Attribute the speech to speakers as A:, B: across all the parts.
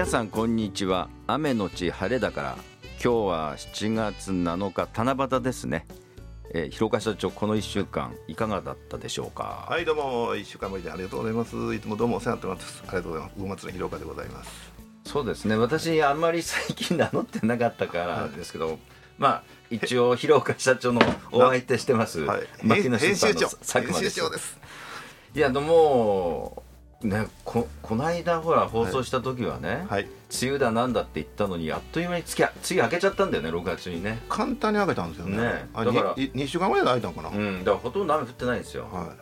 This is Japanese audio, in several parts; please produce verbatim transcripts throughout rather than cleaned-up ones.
A: 皆さんこんにちは。雨のち晴れだから今日はしちがつなのか七夕ですね。えー、広岡社長、このいっしゅうかんいかがだったでしょうか。
B: はい、どうもいっしゅうかんぶりでありがとうございます。いつもどうもお世話になってます。ありがとうございます。魚松の広岡でございます。
A: そうですね、私あんまり最近名乗ってなかったからですけど、はい、まあ一応広岡社長のお相手してます、はい、牧野編集長佐久間です。いやでもね、こ, この間ほら放送した時はね、はい、梅雨だなんだって言ったのにあっという間に月次明けちゃったんだよね。ろくがつにね、簡単に明けたんですよ ね, ねだから
B: にしゅうかんぐらいで開いたのかな、
A: うん、だからほとんど雨降ってないんですよ、はい、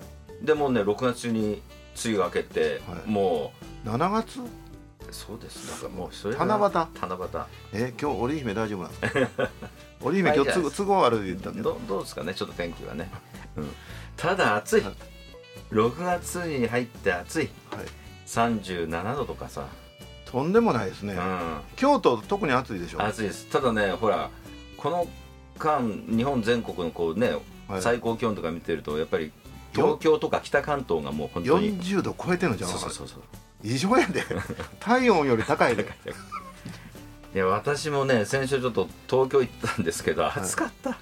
A: でもねろくがつに梅雨明けて、はい、もう
B: しちがつ、
A: そうです。だからもうそれ
B: 七夕七
A: 夕
B: え今日織姫大丈夫なんですか織姫今日都合都合悪い言ったんで
A: ど, どうですかね、ちょっと天気はね、うん、ただ暑い、はい、ろくがつに入って暑い、はい、さんじゅうななどとかさ、
B: とんでもないですね、うん、京都特に暑いでしょ。
A: 暑いです。ただねほらこの間日本全国のこうね、はい、最高気温とか見てるとやっぱり東京とか北関東がもう本当に
B: よんじゅうど超えてるのじゃん。
A: そうそうそうそう、
B: 異常やで体温より高いで
A: いや私もね先週ちょっと東京行ったんですけど暑かった、はい、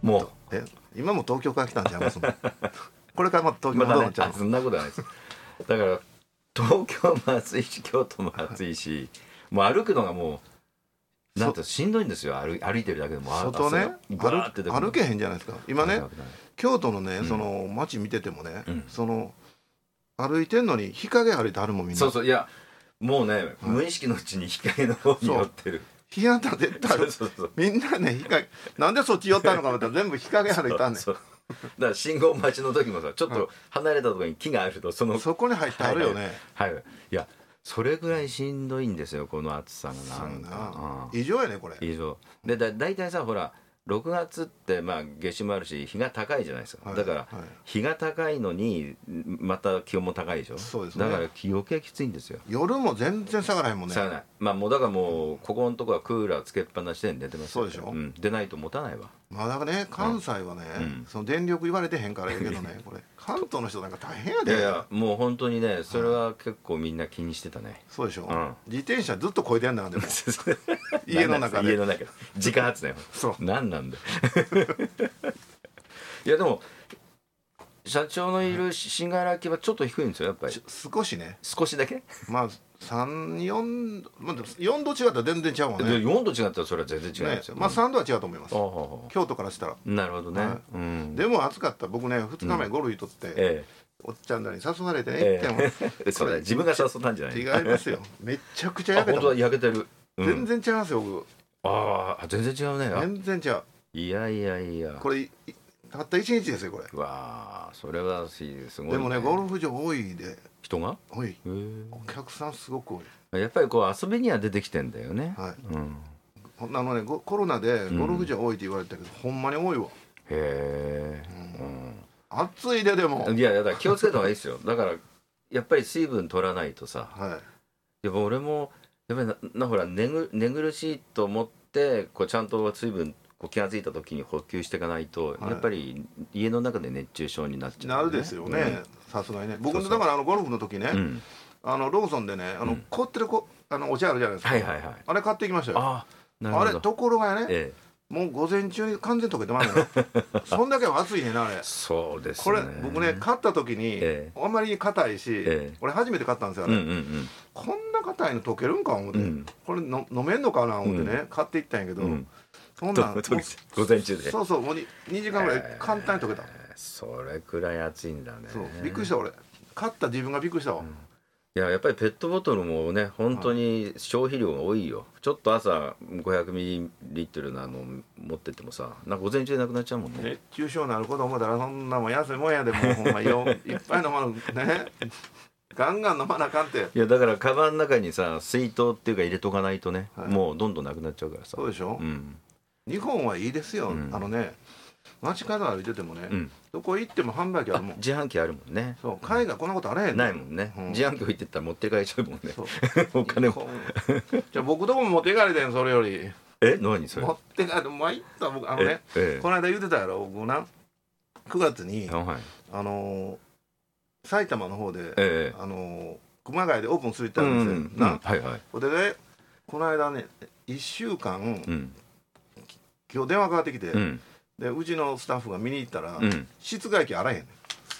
A: もう
B: え今も東京から来たんちゃいますもんこれからまた東京戻るんちゃう、
A: まね、そんなことはないですだから東京も暑いし京都も暑いし、もう歩くのがもうなんてしんどいんですよ。 歩, 歩いてるだけでも
B: 外ね 歩, 歩けへんじゃないですか今ね。京都のね、うん、その街見ててもね、うん、その歩いてんのに日陰歩いてあるもんみんな。
A: そうそう、いやもうね、はい、無意識のうちに日陰の方に寄ってる。
B: 日向絶対ある。そうそうそう、みんなね日陰なんでそっち寄ったのか思ったら全部日陰歩いたんねん。そうそう、
A: だから信号待ちの時もさちょっと離れたところに木があると そ, の
B: そこに入ってあるよね。
A: はい、はい、いやそれぐらいしんどいんですよこの暑さが。なん
B: か異常やねこれ。
A: 異常で、だだいたいさほらろくがつってまあ夏至もあるし日が高いじゃないですか、はい、だから日が高いのにまた気温も高いでしょ。そうですね、だから余計きついんですよ。
B: 夜も全然下がらへんもんね。
A: 下がらない。まあもうだからもうここのとこはクーラーつけっぱなしで寝てます。
B: そうでしょ、
A: うん、でないと持たないわ。
B: まあだからね関西はね、うん、その電力言われてへんからやけどねこれ関東の人なんか大変やで。
A: いやいやもう本当にねそれは結構みんな気にしてたね。
B: そうでしょ、うん、自転車ずっと超えてんだからでも家の中で
A: 家の中で自家発電そう何なんだいやでも社長のいる信楽はちょっと低いんですよやっぱり。
B: 少しね、
A: 少しだけ。
B: まあさん、よん、まあ、よんど違ったら全然違うもんね。
A: よんど違ったらそれは全然違うんですよ、
B: ね、まあさんどは違うと思います、うん、京都からしたら。
A: なるほどね、はい、
B: うん、でも暑かった。僕ねふつかめゴルフ行っとって、うん、ええ、おっちゃんらに誘われてね、ええ、
A: 行ってもそれ自分が誘ったんじゃない。
B: 違いますよめちゃくちゃ焼けた。
A: 本当は焼けてる、
B: うん、全然違いますよ僕。
A: ああ全然違うね。
B: 全然違う。
A: いやいやいや
B: これたったいちにちですよこれ。
A: わあそれはすごい、ね、
B: でもねゴルフ場多いで。
A: 人が
B: 多い。お客さんすごく多い。
A: やっぱりこう遊びには出てきてんだよね。はい、
B: うん、あのねコロナでゴルフ場多いって言われたけど、うん、ほんまに多いわ。へえ、うんうん、暑いで。でも
A: いやいやだから気をつけた方がいいですよだからやっぱり水分取らないとさ、はい、やっぱ俺もやっぱり な, なほら 寝, ぐ寝苦しいと思ってこうちゃんと水分こう気が付いた時に補給していかないと、はい、やっぱり家の中で熱中症になっちゃう、ね、
B: なるですよね、さすがにね。僕だからあのゴルフの時ね、うん、あのローソンでねあの、うん、凍ってるこあのお茶あるじゃないですか、はいはいはい、あれ買ってきましたよ。ああれところがね、ええ、もう午前中に完全に溶けてますねそんだけは暑いねんなあれ。
A: そうですね。
B: これ僕ね買った時に、ええ、あんまり硬いし、ええ、俺初めて買ったんですよあれ、うんうんうん、こんな硬いの溶けるんか思って、うん、これの飲めんのかな思ってね、うん、買っていったんやけど、うん、そんなん
A: 午前中で
B: そうそうもう に, にじかんぐらい簡単に溶けた、
A: えー、それくらい暑いんだね。
B: そうびっくりした俺買った自分がびっくりしたわ、うん、
A: いややっぱりペットボトルもね本当に消費量が多いよ、はい、ちょっと朝ごひゃくミリリットルのあの持ってってもさなんか午前中でなくなっちゃうもんね。
B: 熱中症になること思ったらそんなもん安いもんやでもうほんまよいっぱい飲まなねガンガン飲まなあかんって。
A: いやだからカバンの中にさ水筒っていうか入れとかないとね、はい、もうどんどんなくなっちゃうからさ。
B: そうでしょ、うん、日本はいいですよ、うん、あのね街角歩いててもね、うん、どこ行っても販売機あるもん。
A: 自販機あるもんね。
B: そう海外こんなことあらへん
A: ないもんね、うん、自販機置いてったら持って帰っちゃうもんねお金も
B: じゃあ僕どこも持って帰りでんそれより。
A: え何それ
B: 持って帰って参った僕あのね、ええ、この間言ってたやろ僕なくがつにあ、はい、あのー、埼玉の方で、ええ、あのー、 熊谷でオープンするってあるんですよ、うんうん、な、はいはい、でねこの間ねいっしゅうかん、うん、今日電話かかってきて、うん、でうちのスタッフが見に行ったら、うん、室外機あらへんね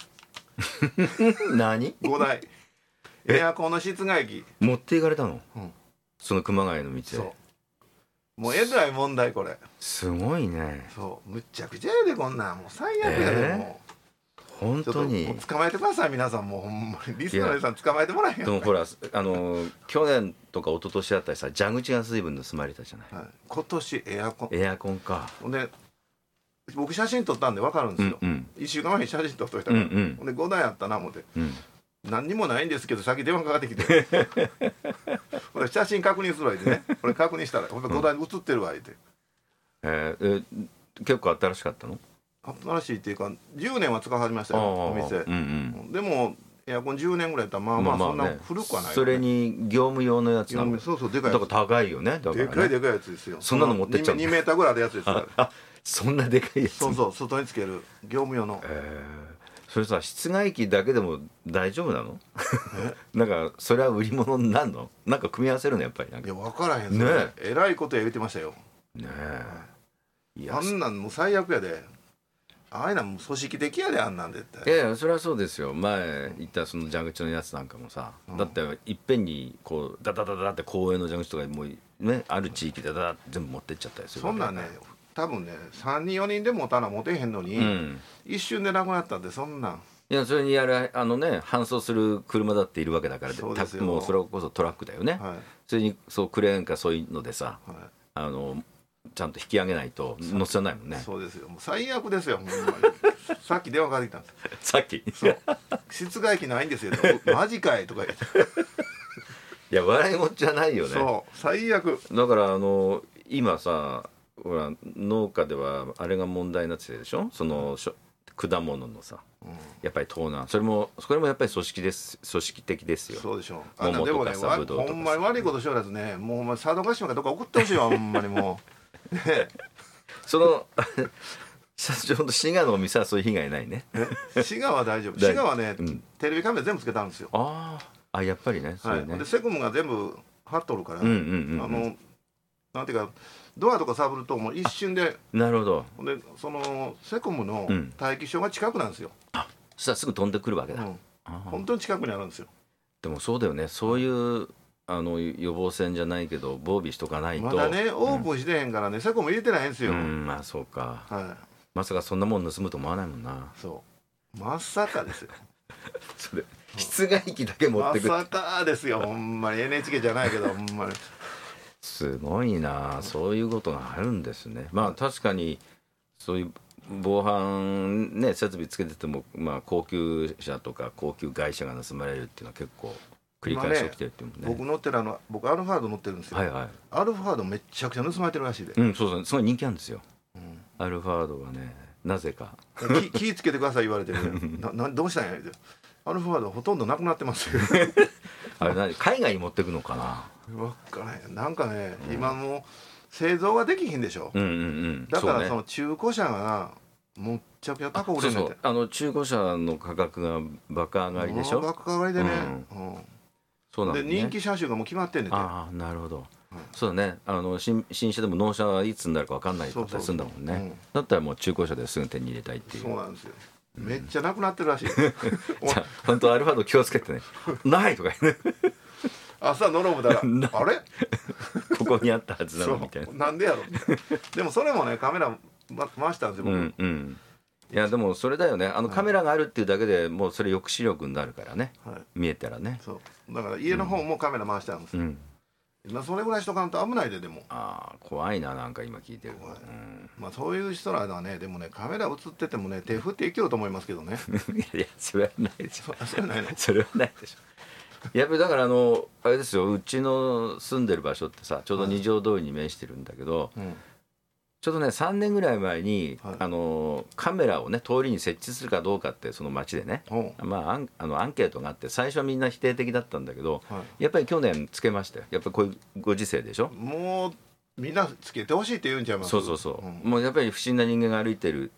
A: ん何
B: ごだいエアコンの室外機
A: 持っていかれたの、うん、その熊谷の道で。
B: そうもうえらい問題これ。
A: すごいね。
B: そうむっちゃくちゃやでこんなんもう最悪やで、えー、もう
A: 本当に
B: 捕まえてください皆さんもうほんまにリスナーの皆さん捕まえてもらえへん。
A: でもほらあの去年とか一昨年あったりさ蛇口が随分盗まれたじゃない、はい、
B: 今年エアコン
A: エアコンか。
B: で僕写真撮ったんで分かるんですよ、うんうん、いっしゅうかんまえに写真撮っといたから、うんうん、でごだいあったな思って、うん、何にもないんですけどさっき電話かかってきてこれ写真確認するわいでねこれ確認したらごだいに写ってるわいで、
A: うんえー、え結構新しかったの？
B: 新しいっていうかじゅうねんは使い始めましたよお店、うんうん、でもエアコンじゅうねんぐらいやったらまあまあそんな古くはない、ね、
A: それに業務用のやつなの。
B: そうそうでかいやつ
A: だから高いよね。だからね
B: でかいでかいやつですよ。
A: そんなの持ってっちゃうの。
B: にメーターぐらいあるやつですから
A: あそんなでかいやつ。
B: そうそう外につける業務用の、
A: えー、それさ室外機だけでも大丈夫なの？なんかそれは売り物になるの？なんか組み合わせるのやっぱりなんか。
B: いや分からへんねえらいことや言ってましたよねえ。いやあんなんもう最悪やで。ああいうのはもう組織的やであんなんでって。
A: いやいやそれはそうですよ。前言ったその蛇口のやつなんかもさ、うん、だっていっぺんにこうダダダダって公園の蛇口とかもうねある地域でダダって全部持ってっちゃったりする。
B: そんなんね多分ねさんにんよにんで持たな持てへんのに、うん、一瞬でなくなったんでそんなん。
A: いやそれにやるあのね搬送する車だっているわけだから
B: そうですよ。
A: もうそれこそトラックだよね、はい、それにそうクレーンかそういうのでさ、はい、あのちゃんと引き上げないと乗せないもんね。
B: そうですよもう最悪ですよほんまにさっき電話かかってきたんです
A: さっき
B: そう室外機ないんですよマジかいとか言って
A: いや笑いもんじゃないよね。
B: そう最悪
A: だからあの今さほら農家ではあれが問題になってるでしょそのしょ果物のさ、うん、やっぱり盗難それもそれもやっぱり組織です組織的ですよ。
B: そうでしょう。桃とかさぶどうとかさほんまに悪いことしようやつねもうお前佐渡島かどっか送ってほしいわほんまにもうね
A: その社長の滋賀のお店はそういう被害ないね。
B: 滋賀は大丈夫。滋賀はね、うん、テレビカメラ全部つけたんですよ。
A: ああやっぱりね。
B: はい、でセコムが全部貼っとるから、うんうんうんうん、あのなんていうかドアとか触るともう一瞬で。
A: なるほど。
B: でそのセコムの待機所が近くなんですよ。
A: うん、あそしたらすぐ飛んでくるわけだ。うん、
B: 本当に近くにあるんですよ。
A: でもそうだよねそういうあの予防線じゃないけど防備しとかないと。
B: まだねオープンしてへんからね、うん、セコム入れてないんですよ。
A: うんまあそうか。はい。まさかそんなもん盗むと思わないもんな。
B: そうまさかですよ
A: それ室外機だけ持ってく
B: まさかですよほんまに エヌエイチケー じゃないけどほんまに
A: すごいなそういうことがあるんですね。まあ確かにそういう防犯ね設備つけてても、まあ、高級車とか高級外車が盗まれるっていうのは結構繰り返し起きてるっていうもんね。
B: 僕乗ってるあの僕アルファード乗ってるんですよ、はいはい、アルファードめっちゃくちゃ盗まれてるらしいで。
A: うんそうそうすごい人気あるんですよ、うん、アルファードがねなぜか
B: 気気ぃつけてください言われてる、ね、ななどうしたんやってアルファードほとんどなくなってますよ
A: あれ何海外に持ってくのかな
B: 分からへんなんかね、うん、今もう製造ができひんでしょ、うんうんうん、だからその中古車がもっちゃくちゃ高く売れねんて。
A: あの中古車の価格が爆上がりでしょ。
B: 爆上がりでね、うんうん、そうなんで、ね、人気車種がもう決まってんねんて。
A: ああなるほど、うん、そうだねあの 新, 新車でも納車はいつになるか分かんないかったりするんだもんね。そうそうそう、うん、だったらもう中古車ですぐ手に入れたいっていう。
B: そうなんですよめっちゃなくなってるらしいじ
A: ゃあ本当アルファード気をつけてねないとか言う
B: 朝乗ろう思ったらあれ
A: ここにあったはずなのみたいな
B: なんでやろでもそれもねカメラ、ま、回したんですよ僕、うんうん、
A: いやでもそれだよねあのカメラがあるっていうだけでもうそれ抑止力になるからね、はい、見えたらね。
B: そうだから家の方もカメラ回してあるんですよ、うんうん、それぐらいしとかんと危ないで。でも
A: ああ怖いななんか今聞いてる、うん、
B: まあそういう人らはねでもねカメラ映っててもね手振って生きろと思いますけどね
A: いやそれはないでしょ。
B: それはないの
A: それはないでしょやっぱりだからあのあれですようちの住んでる場所ってさちょうど二条通りに面してるんだけど、はいうん、ちょうどねさんねんぐらい前に、はい、あのカメラをね通りに設置するかどうかってその町でね、まあ、アン、あのアンケートがあって最初はみんな否定的だったんだけど、はい、やっぱり去年つけましたよ。やっぱりこういうご時世でしょ。
B: もうみんなつけてほしいって言うんちゃいます。
A: そうそうそう、うん、もうやっぱり不審な人間が歩いてる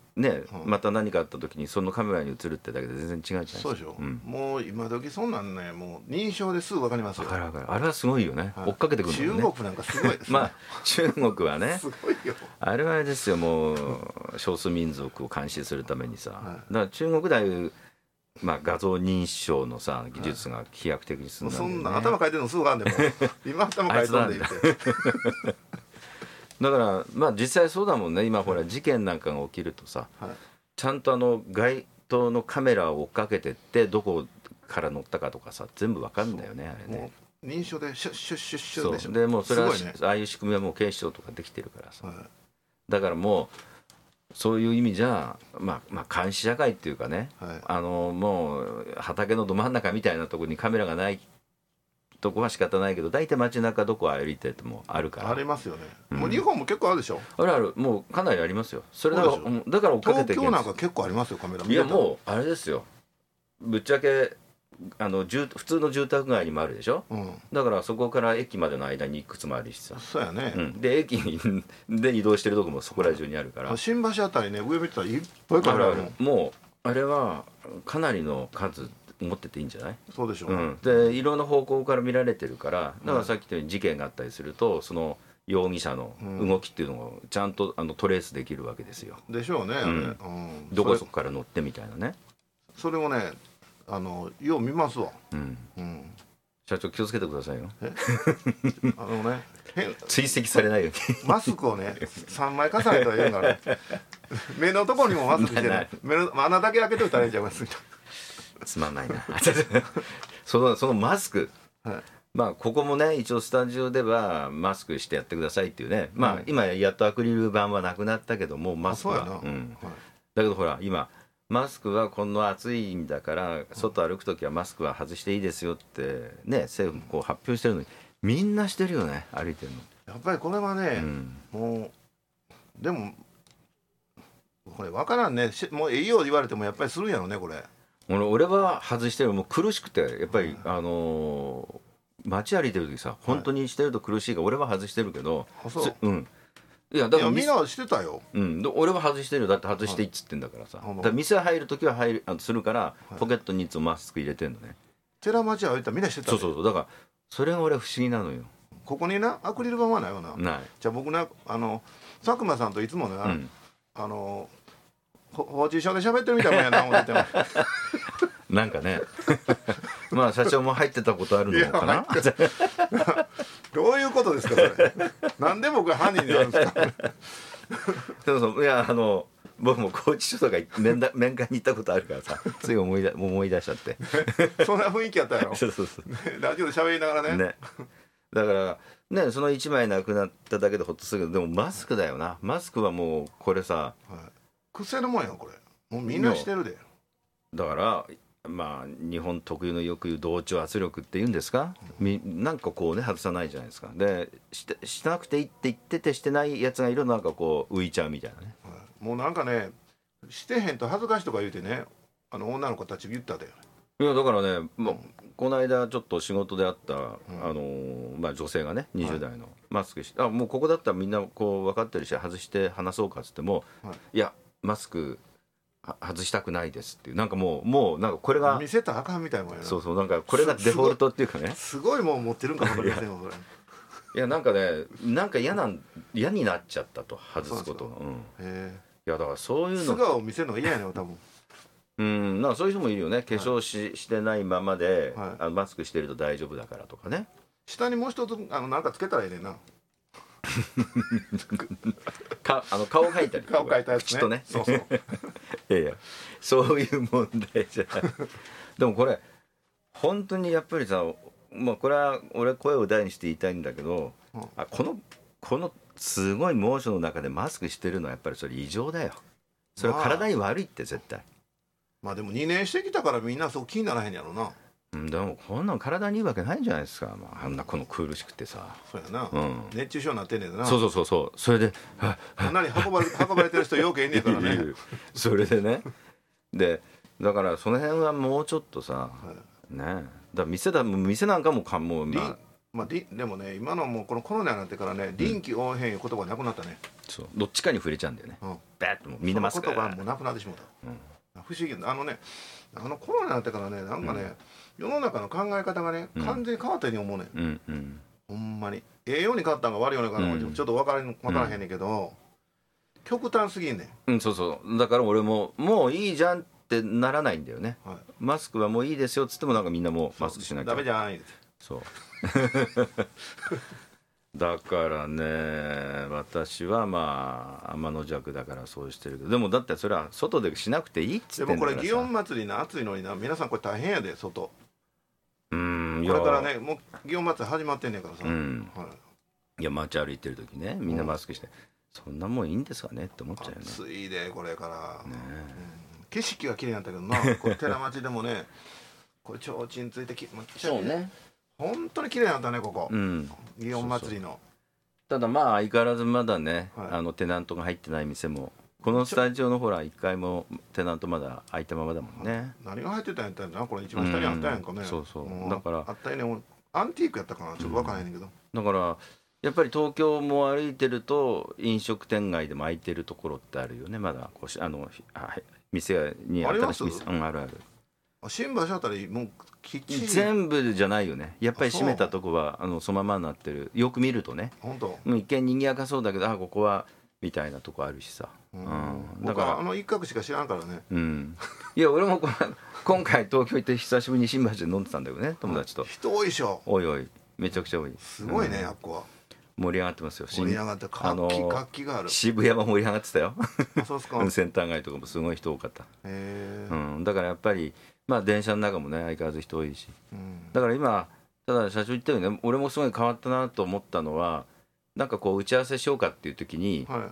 A: ね、うん、また何かあった時にそのカメラに映るってだけで全然違うじゃないですか。
B: そうでしょ、うん、もう今時そんなんね、もう認証ですぐ分かりますよ。
A: 分かる分かる。あれはすごいよね、はい、追っかけてくるのね。
B: 中国なんかすごいですね。
A: まあ中国はね
B: すごいよ。
A: あれはあれですよ、もう少数民族を監視するためにさ、はい、だから中国でああいうまあ、画像認証のさ技術が飛躍的に進んだんだよね。
B: そんな頭書いてるのすぐ分かんでも今頭書いてんで言って
A: だからまあ実際そうだもんね。今ほら事件なんかが起きるとさ、はい、ちゃんとあの街頭のカメラを追っかけてってどこから乗ったかとかさ全部わかるんだよね、あれね。
B: 認証でシュッシュッシュッシュッでしょ。
A: そうでもうそれは、ね、ああいう仕組みはもう警視庁とかできてるからさ、はい、だからもうそういう意味じゃ、まあ、まあ監視社会っていうかね、はい、あのもう畑のど真ん中みたいなところにカメラがないとこは仕方ないけど、大体街中どこ歩いててもあるから。
B: ありますよね、うん、もう日本も結構あるでしょ。
A: あるある、もうかなりありますよ。それだからだから追っかけて
B: 東京なんか結構ありますよカメラ。
A: いやもうあれですよ、ぶっちゃけあの普通の住宅街にもあるでしょ、うん、だからそこから駅までの間にいくつもあるしさ。
B: そうやね、
A: うん、で駅で移動してるとこもそこら中にあるから、
B: 新橋あたりね上見てたらいっぱいカメラある。
A: もうあれはかなりの数持ってていいんじゃない。
B: そうでしょう、
A: うん、でいろんな方向から見られてるから、だからさっき言ったように事件があったりするとその容疑者の動きっていうのをちゃんとあのトレースできるわけですよ。
B: でしょうね、うん、うん、
A: どこそこから乗ってみたいなね。
B: それをねあのよう見ますわ、
A: うんうん、社長気をつけてくださいよ。
B: えあのね
A: 追跡されないように
B: マスクをねさんまい重ねたらいいんから目のところにもマスクしてる目の穴だけ開けといたらいいんちゃいます。
A: つまんないなそのそのマスク、はい、まあここもね一応スタジオではマスクしてやってくださいっていうね、まあ、うん、今やっとアクリル板はなくなったけどもマスクは、うん、はい、だけどほら今マスクはこの暑いんだから外歩くときはマスクは外していいですよってね政府こう発表してるのにみんなしてるよね、歩いてるの。
B: やっぱりこれはね、うん、もうでもこれ分からんね。もういいよう言われてもやっぱりするんやろねこれ。
A: 俺は外してる。もう苦しくてやっぱり、うん、あのー、街歩いてる時さ本当にしてると苦しいから俺は外してるけど、
B: はい、そう、
A: うん、いやだから
B: みんなしてたよ、
A: うん、俺は外してるよ。だって外していいっつってんだからさ、はい、だから店入る時は入るあするから、はい、ポケットにいつもマスク入れてんのね。
B: 寺町歩いたらみんなしてた。
A: そうそうそう、だからそれが俺不思議なのよ。
B: ここになアクリル板はないよな。
A: ない。
B: じゃあ僕なあの佐久間さんといつもね、うん、あの法事書で喋ってるみたいなもんやな思ってても
A: なんかねまあ社長も入ってたことあるのかな
B: どういうことですかそれなんで僕が犯人になるんですか
A: そうそう、いやあの僕も拘置所とか面だ面会に行ったことあるからさつい思い出思い出しちゃって
B: そんな雰囲気やったやろ
A: そうそうそう、
B: ラジオで喋りながら ね, ね
A: だからねそのいちまいなくなっただけでほっとするけど、でもマスクだよな。マスクはもうこれさ、はい、
B: 癖のもんやこれ。もうみんなしてるで。
A: だからまあ日本特有のよく言う同調圧力っていうんですか、うん、みなんかこうね外さないじゃないですか。で し, しなくていいって言っててしてないやつがいるのなんかこう浮いちゃうみたいなね、
B: はい、もうなんかねしてへんと恥ずかしいとか言うてね、あの女の子たち言ったで。
A: いやだからね、まあ、この間ちょっと仕事で会った、うん、あのまあ、女性がねにじゅう代の、はい、マスクして、あもうここだったらみんなこう分かってるし外して話そうかっつっても、はい、いやマスク外したくないですっていう、なんかもうもうなんかこれが
B: 見せたらあかんみたいなもんやな。
A: そうそう、なんかこれがデフォルトっていうかね、
B: すごいもん持ってるんかもしれませんよそれ。
A: いやなんかねなんか嫌な嫌になっちゃったと外すことが。うん、へいやだからそういうの
B: 素顔を見せるのが嫌やねん多分。
A: うん、なんかそういう人もいるよね。化粧 し,、はい、してないままで、はい、あのマスクしてると大丈夫だからとかね。
B: 下にもう一つあのなんかつけたらいいねんな
A: かあの顔描いたり
B: 顔描いたやつね、
A: 口とね。
B: そうそう
A: いやいやそういう問題じゃないでもこれ本当にやっぱりさ、まあ、これは俺声を大にして言いたいんだけど、うん、あこのこのすごい猛暑の中でマスクしてるのはやっぱりそれ異常だよ。それは体に悪いって絶対。
B: まあでもにねんしてきたからみんなそう気にならへんやろな。
A: うん、でもこんなん体にいいわけないんじゃないですか、まあ、あんなこの苦しくてさ。
B: そうやな、うん、熱中症になってんねんな。
A: そうそうそうそう、それで
B: かなり運ばれ運ばれてる人よくいんねんからね
A: それでねでだからその辺はもうちょっとさ、はい、ねだから店だ店なんかもかもうまあ
B: まあ、で, でもね今のもうこのコロナになってからね臨機応変いう言葉なくなったね、
A: うん、そうどっちかに触れちゃうんだよね、うん、 ベッとみんなマスク。
B: その言葉もなくなってしまった、うん、不思議。あのねあのコロナになってからねなんかね、うん、世の中の考え方がね完全に変わったように思うね、うんうんうん、ほんまにええように変わったんか悪いように変わったんか、うん、ちょっと分からん、分からへんねんけど、うん、極端すぎんね
A: ん、うん、そうそうだから俺ももういいじゃんってならないんだよね、はい、マスクはもういいですよっつってもなんかみんなもうマスクしなきゃ
B: ダメじゃないです。
A: そうだからね私はまあ天の弱だからそうしてるけどでもだってそれは外でしなくていいっつってんだからさ。
B: でもこれ祇園祭りな暑いのにな皆さんこれ大変やで外。
A: うん
B: これからねもう祇園祭り始まってんねんからさ、うん
A: はい、いや街歩いてる時ねみんなマスクして、うん、そんなもんいいんですかねって思っちゃうよね。
B: 暑いでこれから、ねうん、景色は綺麗なんだけどなこれ寺町でもねこれ提灯ついてきめっちゃ
A: そうね
B: 本当に綺麗なんだねここ、うん、祇園祭りの。そうそう
A: ただまあ相変わらずまだね、はい、あのテナントが入ってない店もこのスタジオのほらいっかいもテナントまだ空いたままだもんね。
B: 何が入ってたんやったんやなこれ一番下にあったんやんかね、うん、
A: そうそう、うん、だから
B: あったよねアンティークやったかなちょっと分からへんねんけど、
A: うん、だからやっぱり東京も歩いてると飲食店街でも空いてるところってあるよねまだこうあの店に新しい店 あ, うん、あるある
B: 新橋あたりもうきっちり
A: 全部じゃないよねやっぱり閉めたとこはあのそのままになってるよく見るとね
B: 本当
A: 一見賑やかそうだけどあここはみたいなとこあるしさ、
B: うんうん、だからあの一角しか知らんからね、
A: うん、いや俺も今回東京行って久しぶりに新橋で飲んでたんだよね友達と。
B: 人多いでしょ。
A: おいおいめちゃくちゃ多い
B: すごいね、うん、あっこは
A: 盛り上がってますよ。
B: 盛り上がって活気、活気がある。
A: 渋谷も盛り上がってたよ
B: あそうですか
A: センター街とかもすごい人多かった。
B: へー、
A: うん、だからやっぱりまあ電車の中もね相変わらず人多いし、うん、だから今ただ社長言ったようにね俺もすごい変わったなと思ったのはなんかこう打ち合わせしようかっていう時に、はい、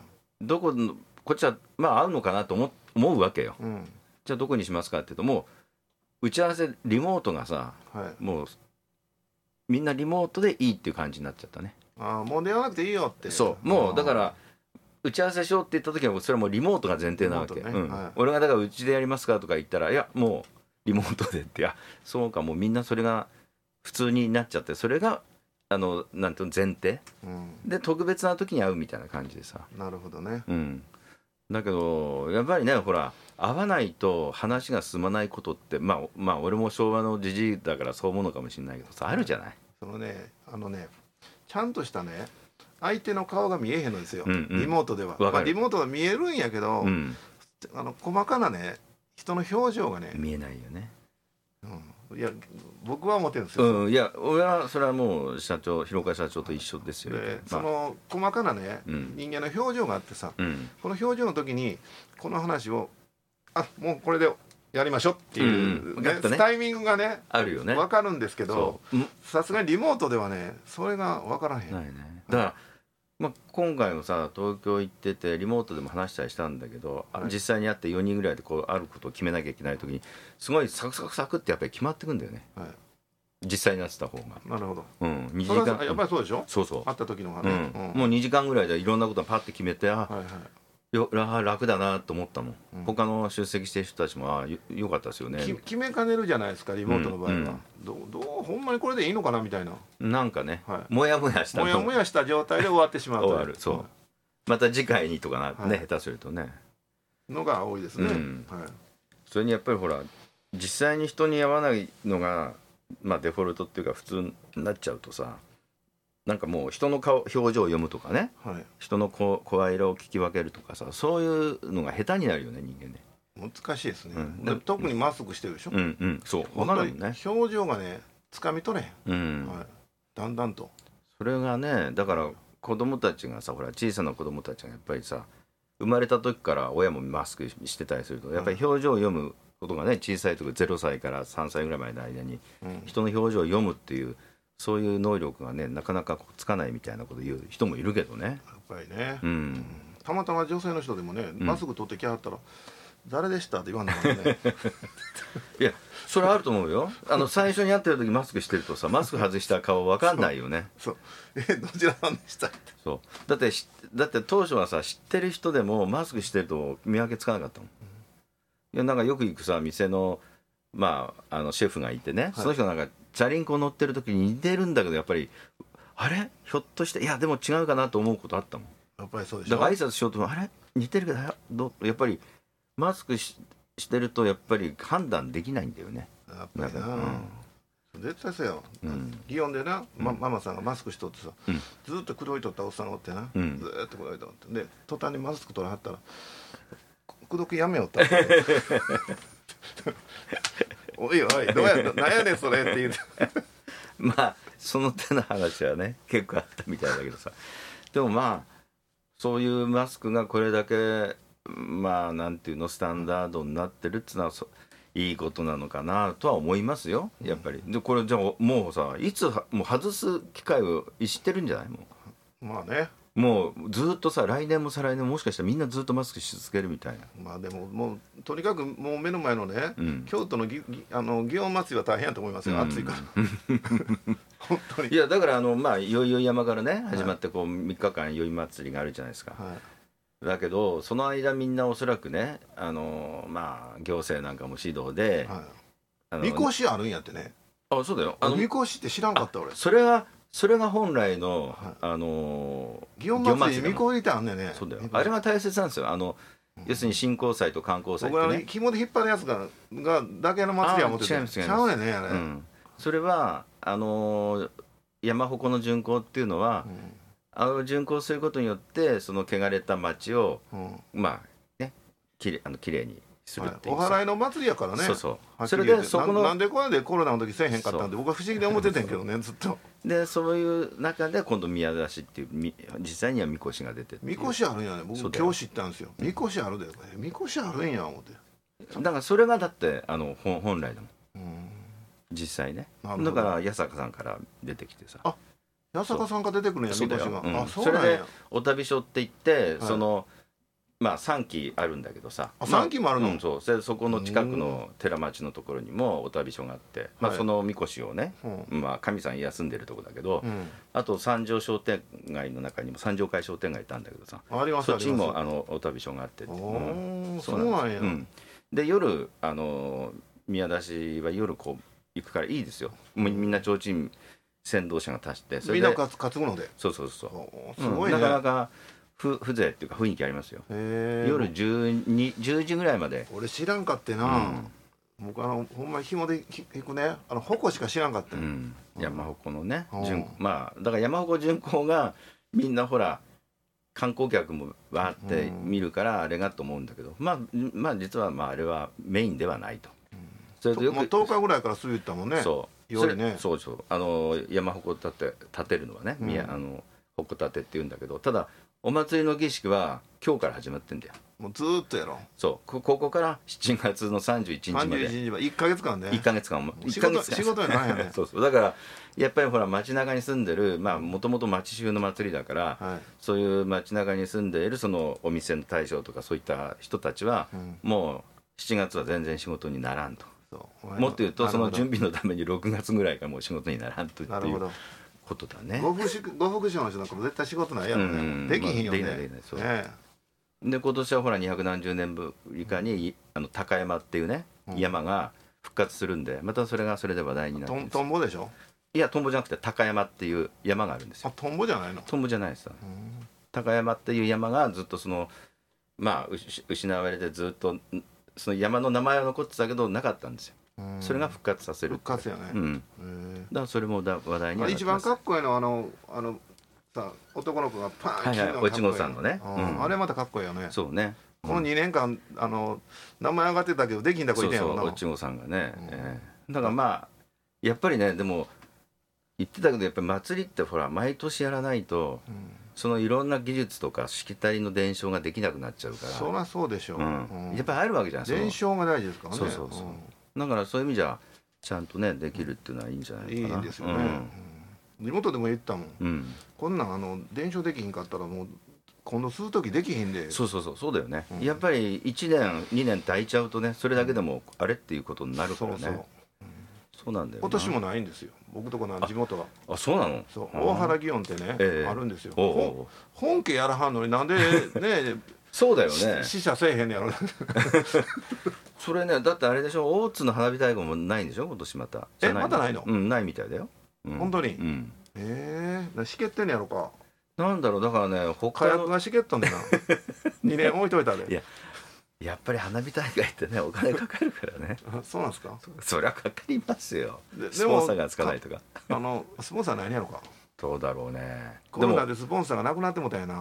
A: どこのこっちはまあ合うのかなと 思, 思うわけよ、うん、じゃあどこにしますかって言うともう打ち合わせリモートがさ、はい、もうみんなリモートでいいっていう感じになっちゃったね。
B: あもう出会わなくていいよって。
A: そうもうだから打ち合わせしようって言った時はそれはもうリモートが前提なわけ、ねうんはい、俺がだからうちでやりますかとか言ったらいやもうリモートでっていやそうかもうみんなそれが普通になっちゃってそれがあのなんていうの前提、うん、で特別な時に会うみたいな感じでさ。
B: なるほどね、
A: うん、だけどやっぱりねほら会わないと話が進まないことってまあまあ俺も昭和のじじいだからそう思うのかもしれないけどさあるじゃない。
B: そのねあのねちゃんとしたね相手の顔が見えへんのですよ、うんうん、リモートでは、まあ、リモートは見えるんやけど、うん、あの細かなね人の表情がね
A: 見えないよね、
B: うん、いや僕は思ってるんですよ、
A: うん、いや俺はそれはもう社長広川社長と一緒ですよ、
B: で、まあ、その細かなね、うん、人間の表情があってさ、うん、この表情の時にこの話をあもうこれでやりましょうっていう、うんねね、タイミングがね
A: あるよね
B: 分かるんですけどさすがにリモートではねそれが分からへん
A: ないね。だから、まあ、今回もさ東京行っててリモートでも話したりしたんだけど、はい、実際に会ってよにんぐらいでこうあることを決めなきゃいけない時にすごいサクサクサクってやっぱり決まってくんだよね、はい、実際に会ってた方が。
B: なるほど、
A: うん、にじかん
B: やっぱりそうでしょ。
A: そうそう
B: 会った時のがね、
A: うんうん、もうにじかんぐらいでいろんなことをパッて決めてあ、はいはいよ楽だなと思ったもん、うん、他の出席してる人たちもあよ, よかったですよね。
B: 決めかねるじゃないですかリモートの場合は、うんうん、ど, どうほんまにこれでいいのかなみたいな
A: なんかね、はい、もやもやした
B: もやもやした状態で終わってしまうと
A: 終わるそう、はい、また次回にとかな、ねはい、下手するとね
B: のが多いですね、うん
A: はい、それにやっぱりほら実際に人に会わないのがまあデフォルトっていうか普通になっちゃうとさなんかもう人の顔表情を読むとかね、はい、人の声色を聞き分けるとかさそういうのが下手になるよね人間ね。
B: 難しいですね、うん、で特にマスクしてるでしょ、
A: うんうん、そう分かるよね
B: 表情がねつかみ取れへん、うんはい、だんだんと
A: それがねだから子供たちがさほら小さな子供たちがやっぱりさ生まれた時から親もマスクしてたりするとやっぱり表情を読むことがね小さい時ゼロさいからさんさいぐらいまでの間に人の表情を読むっていうそういう能力がねなかなかつかないみたいなこと言う人もいるけどね
B: やっぱりね、うんうん、たまたま女性の人でもねマスク取ってきはったら、うん、誰でしたって言わんのかね
A: いやそれあると思うよあの最初に会ってる時マスクしてるとさマスク外した顔分かんないよね
B: そうそうえどちらさんでしたって
A: そうだってだって当初はさ知ってる人でもマスクしてると見分けつかなかったもん、うん、いやなんかよく行くさ店のまああのシェフがいてね、はい、その人なんかチャリンコ乗ってる時に似てるんだけどやっぱりあれひょっとしていやでも違うかなと思うことあったもん
B: やっぱりそうでしょ。
A: だから挨拶しようともあれ似てるけどどやっぱりマスク し, してるとやっぱり判断できないんだよね。
B: やっぱりな、うん、絶対そうよ、うん、祇園でな、ま、ママさんがマスクしとってさ、うん、ずっと黒いとったおっさんがおってな、うん、ずっと黒いとってで途端にマスク取らはったら口説きやめよったっておいおいどうや何やねんそれって言うて
A: まあその手の話はね結構あったみたいだけどさ、でもまあそういうマスクがこれだけまあなんていうのスタンダードになってるっていうのはそいいことなのかなとは思いますよやっぱり。でこれじゃあもうさいつもう外す機会を知ってるんじゃない？も
B: うまあね、
A: もうずっとさ来年も再来年ももしかしたらみんなずっとマスクし続けるみたいな。
B: まあでももうとにかくもう目の前のね、うん、京都のぎぎあの祇園祭は大変やと思いますよ、うん、暑いから本当に。
A: いやだからあのまあ宵々山からね始まってこうみっかかん宵祭りがあるじゃないですか、はい、だけどその間みんなおそらくねあのまあ行政なんかも指導で、
B: はい、みこしあるんやってね。
A: あそうだよ、あの
B: みこしって知らんかった俺。
A: それはそれが本来の、はい、あの
B: 祇園祭りみこしってあんねんね。
A: そうだよ、あれが大切なんですよ。あの、うん、要するに振興祭と観光祭ってね、
B: 僕は紐で引っ張るやつががだけの祭りは持ってて、違います違います、ちゃうねんねあれ、うん、
A: それはあの山鉾の巡行っていうのは、うん、あの巡行することによってその汚れた町を、うん、まあねきれいあのきれいにするっていう、
B: はい、お祓いの祭りやからね。
A: そうそうそれでそこの
B: な, なんでこれでコロナの時せえへんかったんで僕は不思議で思っててんけどねずっと。
A: でそういう中で今度宮出しっていう実際にはみこしが出て
B: みこしあるんやね。僕今日知ったんですよ。みこしあるでみこしあるんや思って。
A: だからそれがだってあの本本来だもん、うん、実際ね。だから八坂さんから出てきてさ、
B: あ八坂さんが出てくるんやみこしが、うん、
A: あそうなんや。それでお旅所って言って、はい、そのまあさんきあるんだけどさ、
B: あさんきもあるの、
A: まあうん、そうそれそこの近くの寺町のところにもお旅所があって、まあ、そのみこしをね、うん、まあ神さん休んでるとこだけど、うん、あと三条商店街の中にも三条会商店街いたんだけどさ、
B: あります
A: そっちにもあのお旅所があって、
B: うん、そうなんや、うん、
A: で夜あの宮出しは夜こう行くからいいですよ。みんな提灯先導者が立って
B: それでみんな担ぐので、
A: そうそうそう
B: すごいね、
A: なかなかふ風情っていうか雰囲気ありますよ。夜じゅうに、じゅうじぐらいまで。
B: 俺知らんかってな、うん、僕あのほんま紐で行くねあの鉾しか知らんかった、うん、
A: 山鉾のね、うん、まあだから山鉾巡行がみんなほら観光客もわーって見るからあれがと思うんだけど、まあまあ実はまああれはメインではないと、うん、
B: それでよくもうとおかぐらいからすぐ言ったもんね。
A: そう夜ね、そうそうあの山鉾立て立てるのはね、うん、あの鉾立てって言うんだけど、ただお祭りの儀式は今日から始まってんだよ。
B: もうずーっとやろ。
A: そうここからしちがつのさんじゅういちにちまで
B: さんじゅういちにちまでいっかげつかんね。
A: いっかげつかんも
B: 仕事仕事やないやね
A: そうそうだからやっぱりほら街中に住んでるまあもともと町衆の祭りだから、はい、そういう街中に住んでいるそのお店の大将とかそういった人たちは、うん、もうしちがつは全然仕事にならんと。そうもっと言うとその準備のためにろくがつぐらいからもう仕事にならんとっていうことだね。
B: ご福祉の人なんかも絶対仕事ないやろね、うん、できひんよね、まあ、できないできないそう、ね、
A: で今年はほらにひゃくなんじゅうねんぶりかにあの高山っていうね、うん、山が復活するんでまたそれがそれで話題になってるんです。
B: トンボでしょ。
A: いやトンボじゃなくて高山っていう山があるんですよ。
B: あトンボじゃないの。
A: トンボじゃないですよ、うん、高山っていう山がずっとそのまあ失われてずっとその山の名前は残ってたけどなかったんですよ。それが復活させる。
B: 復活やね、
A: うん、だからそれもだ話題になってます。
B: 一番かっこいいのはあのあのさ男の子がパーン、
A: はいはい、おちごさんのね、
B: うん、あれまたかっこいいよね。
A: そうね、
B: このにねんかんあの名前上がってたけどできんだ子いてんやろな。
A: そうそうおちごさんがね、うんえー、だからまあやっぱりねでも言ってたけどやっぱり祭りってほら毎年やらないと、うん、そのいろんな技術とかしきたりの伝承ができなくなっちゃうから。
B: そりゃそうでしょう、
A: うんうん、やっぱりあるわけじゃないですか。
B: 伝承が大事ですからね。
A: そうそうそう、うんだからそういう意味じゃちゃんとねできるっていうのはいいんじゃないかな。
B: いいんですよね、うん、地元でも言ったもん、うん、こんなんあの伝承できひんかったらもう今度吸う時できひんで。
A: そうそうそうそうだよね、うん、やっぱりいちねんにねんって空いちゃうとねそれだけでもあれっていうことになるからね。そうそう、うん、そうなんだよ。
B: 今年もないんですよ僕とこの地元は。
A: あそうなの。
B: そう大原祇園ってね、えー、あるんですよ。本家やらはんのになんでね
A: そうだよね
B: 死者せえへんねやろ
A: それねだってあれでしょ大津の花火大会もないんでしょ今年また。
B: えまたないの。
A: うんないみたいだよ、うん、
B: 本当に、うん、ええー、しけってんねやろか。
A: なんだろう、だからね、
B: 他の火薬がしけっとんねんなにねん置いといたで。
A: いややっぱり花火大会ってねお金かかるからね
B: そうなんですか。
A: そ, そりゃかかりますよ。スポンサーがつかないとか
B: あのスポンサー何やろか。
A: そうだろうね。
B: コロナでスポンサーがなくなってもたやな。
A: うん、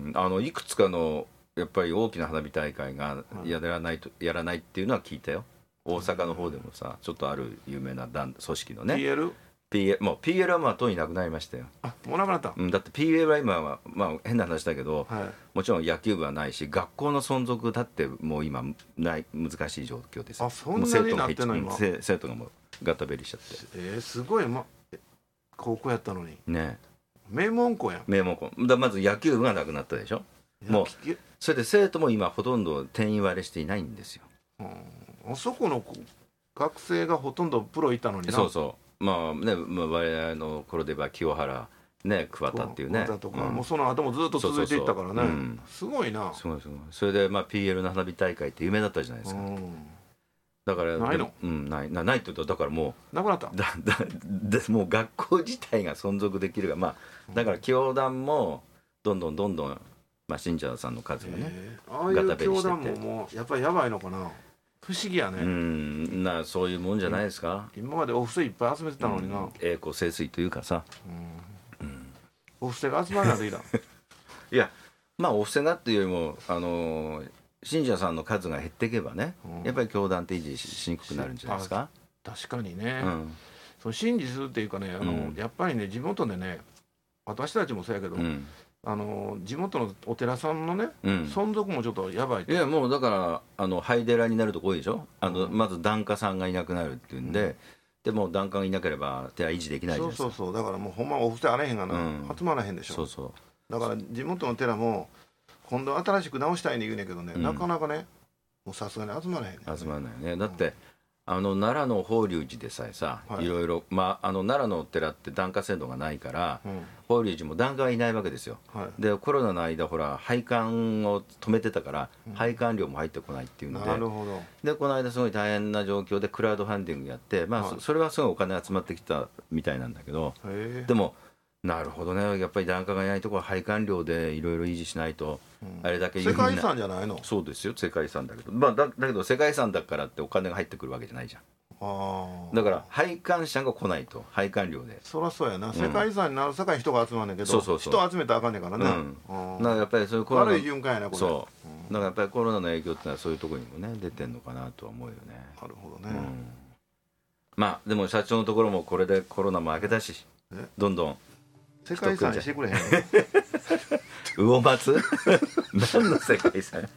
A: あのいくつかのやっぱり大きな花火大会がやらないと、やらないっていうのは聞いたよ。大阪の方でもさ、ちょっとある有名な団組織のね
B: ピーエル？
A: ピーエル もう ピーエル はまあとになくなりましたよ。
B: あ、もうなくなった。
A: うん、だって ピーエル は今はまあ変な話だけど、
B: はい、
A: もちろん野球部はないし学校の存続だってもう今ない難しい状況です。
B: あ、そんなになってんの今。
A: 生生徒がもうガタベリしちゃって。
B: えー、すごい、ま、高校やったのに
A: ね。
B: 名門校やん。
A: 名門校だ。まず野球部がなくなったでしょ。もうそれで生徒も今ほとんど定員割れしていないんですよ。
B: うん、あそこの学生がほとんどプロいたのにな。
A: そうそう。まあね、まあ、我々の頃では清原ね、桑田っていうね、
B: とか、うん、もうその後もずっと続いていったからね。そうそうそう、うん、すごいな。
A: すごいすごい。それでまあ ピーエル の花火大会って有名だったじゃないですか。うん、だから
B: ないの？
A: うん、ないなないって言うとだからも
B: うなくなった。
A: だだだもう学校自体が存続できるが、まあだから教団もどんどんどんどんまあ信者さんの数がね、
B: ああいう教団ももうやっぱりやばいのかな。不思議やね。
A: うんなそういうもんじゃないですか。
B: 今までお布施いっぱい集めてたのにな、うん、
A: 栄光盛衰というかさ、
B: うんうん、お布施が集まらないといいだ
A: いやまあお布施がっていうよりもあのー、信者さんの数が減っていけばね、うん、やっぱり教団って維持 し, しにくくなるんじゃないですか。
B: 確かにね、
A: うん、
B: その信じするっていうかねあの、うん、やっぱりね地元でね私たちもそうやけど、うんあの地元のお寺さんのね、うん、存続もちょっとやばい。
A: いやもうだからあの廃寺になるとこ多いでしょ。あの、うん、まず檀家さんがいなくなるっていうんで、うん、でも檀家がいなければ寺維持できないじゃないですか。
B: そうそうそうだからもうほんまお布施あれへんがな、うん、集まらへんでしょ。
A: そうそう
B: だから地元の寺も今度新しく直したいに言うねんけどね、うん、なかなかねもうさすがに集まらへんねん。
A: 集まらないね。だって、うんあの奈良の法隆寺でさえさ、はい、いろいろ、まあ、あの奈良のお寺って檀家制度がないから、うん、法隆寺も檀家はいないわけですよ、はい、でコロナの間ほら拝観を止めてたから、うん、拝観料も入ってこないっていうので、
B: なるほど。
A: でこの間すごい大変な状況でクラウドファンディングやって、まあはい、それはすごいお金集まってきたみたいなんだけど、でもなるほどねやっぱり檀家がいないところは拝観料でいろいろ維持しないと、うん、あれだけ
B: 世界遺産じゃないの。
A: そうですよ世界遺産だけど、まあ、だ, だけど世界遺産だからってお金が入ってくるわけじゃないじゃん。あだから拝観者が来ないと拝観料で。
B: そりゃそうやな、うん、世界遺産になるさかい人が集まるんだけどそうそうそう人集めたらあかんねんからね、うん、
A: だからやっぱりそういうコロナ
B: 悪い循環やなこれ。
A: そう、うん、だからやっぱりコロナの影響ってのはそういうところにもね出てんのかなとは思うよね。
B: なるほどね、うん、
A: まあでも社長のところもこれでコロナも明けたしどんどん
B: 世界遺産にしてくれへん
A: 魚松何の世界遺産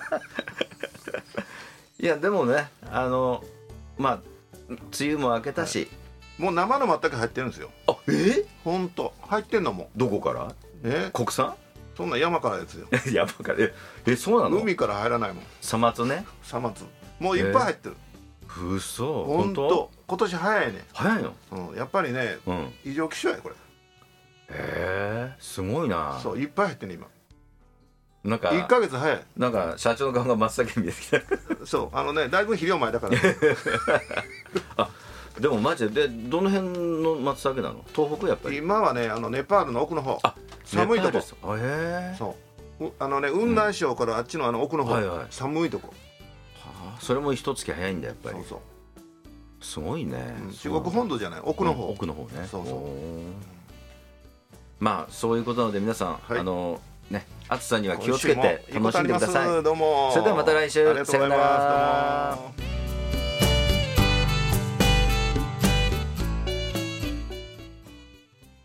A: いやでもねあのまあ梅雨も明けたし、
B: はい、もう生のまったけ入ってるんですよ。
A: あえ
B: ほんと入ってんのも。
A: どこからえ国産。
B: そんな山からですよ
A: 山からええそうなの。
B: 海から入らないもん。
A: さまつね。
B: さまつもういっぱい入ってる。
A: うそ
B: ほんと今年早いね。
A: 早いの、
B: うん、やっぱりね、うん、異常気象やこれ。
A: へえすごいな。
B: そういっぱい入ってる今。
A: なんか
B: いっかげつ早い。
A: なんか社長の顔が真っ先に見えてきた
B: そうあのねだいぶ肥料前だから
A: あでもマジででどの辺の松茸なの。東北やっぱり。
B: 今はねあのネパールの奥の方。あ寒いとこ。
A: あへえ
B: そうあのね雲南省からあっちのあの奥の方、うんはいはい、寒いとこ。
A: はあそれも一月早いんだやっぱり。そうそうすごいね、
B: うん、中国本土じゃない奥の方、
A: うん、奥の方ね。
B: そうそう
A: まあそういうことなので皆さん、はい、あのね暑さには気をつけて楽しんでください。
B: どうも。
A: それではまた来週。さよなら。